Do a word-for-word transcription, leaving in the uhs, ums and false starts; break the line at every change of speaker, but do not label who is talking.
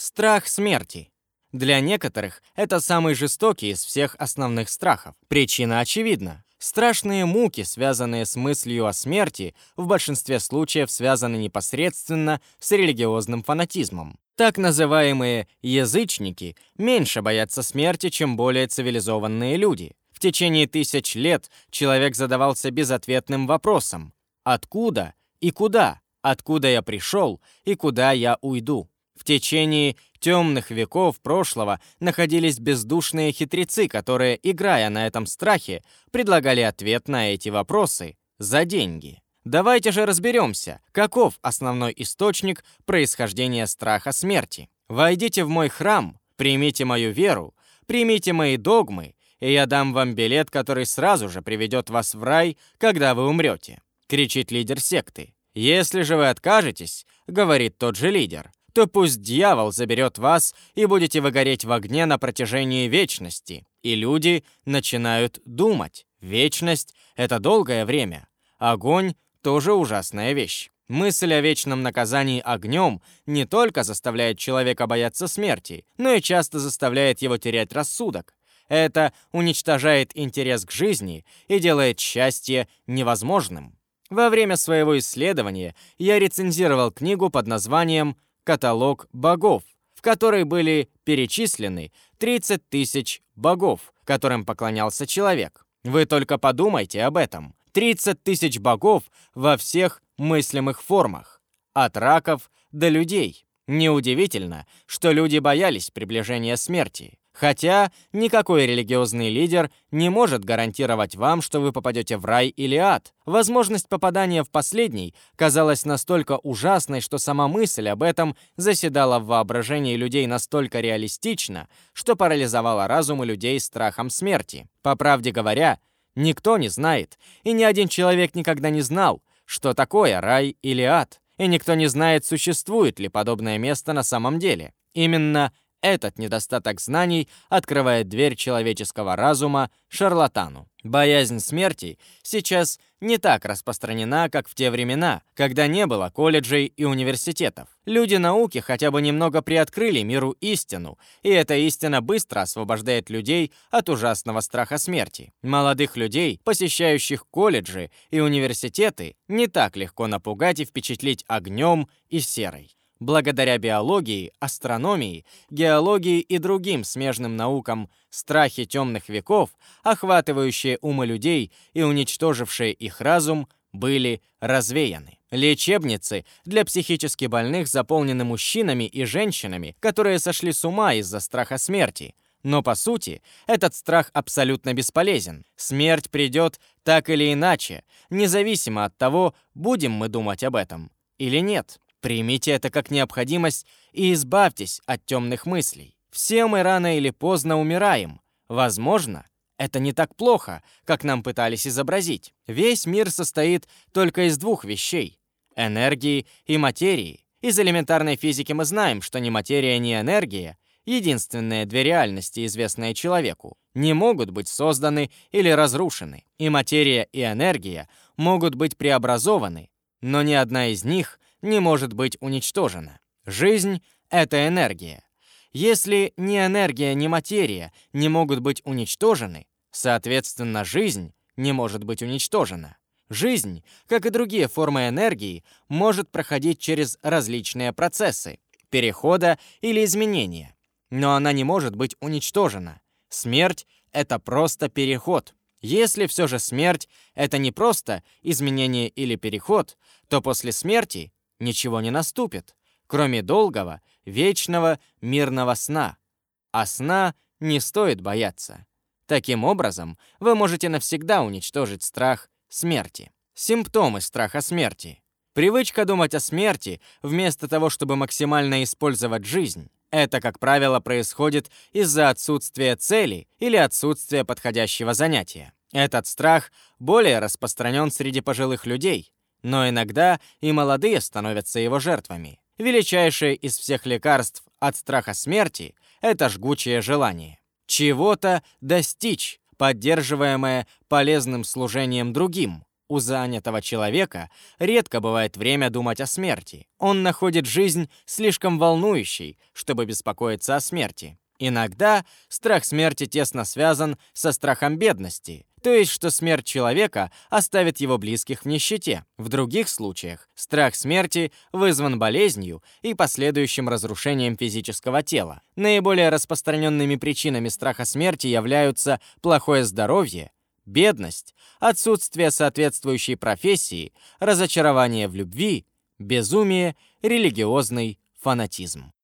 Страх смерти. Для некоторых это самый жестокий из всех основных страхов. Причина очевидна. Страшные муки, связанные с мыслью о смерти, в большинстве случаев связаны непосредственно с религиозным фанатизмом. Так называемые язычники меньше боятся смерти, чем более цивилизованные люди. В течение тысяч лет человек задавался безответным вопросом: откуда и куда? Откуда я пришел и куда я уйду? В течение темных веков прошлого находились бездушные хитрецы, которые, играя на этом страхе, предлагали ответ на эти вопросы за деньги. Давайте же разберемся, каков основной источник происхождения страха смерти. Войдите в мой храм, примите мою веру, примите мои догмы, и я дам вам билет, который сразу же приведет вас в рай, когда вы умрете, кричит лидер секты. Если же вы откажетесь, говорит тот же лидер, то пусть дьявол заберет вас, и будете вы гореть в огне на протяжении вечности. И люди начинают думать: вечность — это долгое время. Огонь — тоже ужасная вещь. Мысль о вечном наказании огнем не только заставляет человека бояться смерти, но и часто заставляет его терять рассудок. Это уничтожает интерес к жизни и делает счастье невозможным. Во время своего исследования я рецензировал книгу под названием «Каталог богов», в которой были перечислены тридцать тысяч богов, которым поклонялся человек. Вы только подумайте об этом. тридцать тысяч богов во всех мыслимых формах, от раков до людей. Неудивительно, что люди боялись приближения смерти. Хотя никакой религиозный лидер не может гарантировать вам, что вы попадете в рай или ад. Возможность попадания в последний казалась настолько ужасной, что сама мысль об этом заседала в воображении людей настолько реалистично, что парализовала разумы людей страхом смерти. По правде говоря, никто не знает, и ни один человек никогда не знал, что такое рай или ад, и никто не знает, существует ли подобное место на самом деле. Именно этот недостаток знаний открывает дверь человеческого разума шарлатану. Боязнь смерти сейчас не так распространена, как в те времена, когда не было колледжей и университетов. Люди науки хотя бы немного приоткрыли миру истину, и эта истина быстро освобождает людей от ужасного страха смерти. Молодых людей, посещающих колледжи и университеты, не так легко напугать и впечатлить огнем и серой. Благодаря биологии, астрономии, геологии и другим смежным наукам, страхи темных веков, охватывающие умы людей и уничтожившие их разум, были развеяны. Лечебницы для психически больных заполнены мужчинами и женщинами, которые сошли с ума из-за страха смерти. Но, по сути, этот страх абсолютно бесполезен. Смерть придет так или иначе, независимо от того, будем мы думать об этом или нет. Примите это как необходимость и избавьтесь от темных мыслей. Все мы рано или поздно умираем. Возможно, это не так плохо, как нам пытались изобразить. Весь мир состоит только из двух вещей — энергии и материи. Из элементарной физики мы знаем, что ни материя, ни энергия, единственные две реальности, известные человеку, не могут быть созданы или разрушены. И материя, и энергия могут быть преобразованы, но ни одна из них не может быть уничтожена. Жизнь — это энергия. Если ни энергия, ни материя не могут быть уничтожены, соответственно, жизнь не может быть уничтожена. Жизнь, как и другие формы энергии, может проходить через различные процессы перехода или изменения, но она не может быть уничтожена. Смерть — это просто переход. Если все же смерть — это не просто изменение или переход, то после смерти ничего не наступит, кроме долгого, вечного, мирного сна. А сна не стоит бояться. Таким образом, вы можете навсегда уничтожить страх смерти. Симптомы страха смерти. Привычка думать о смерти вместо того, чтобы максимально использовать жизнь. Это, как правило, происходит из-за отсутствия цели или отсутствия подходящего занятия. Этот страх более распространен среди пожилых людей, но иногда и молодые становятся его жертвами. Величайшее из всех лекарств от страха смерти — это жгучее желание чего-то достичь, поддерживаемое полезным служением другим, У занятого человека редко бывает время думать о смерти. Он находит жизнь слишком волнующей, чтобы беспокоиться о смерти. Иногда страх смерти тесно связан со страхом бедности, то есть что смерть человека оставит его близких в нищете. В других случаях страх смерти вызван болезнью и последующим разрушением физического тела. Наиболее распространенными причинами страха смерти являются плохое здоровье, бедность, отсутствие соответствующей профессии, разочарование в любви, безумие, религиозный фанатизм.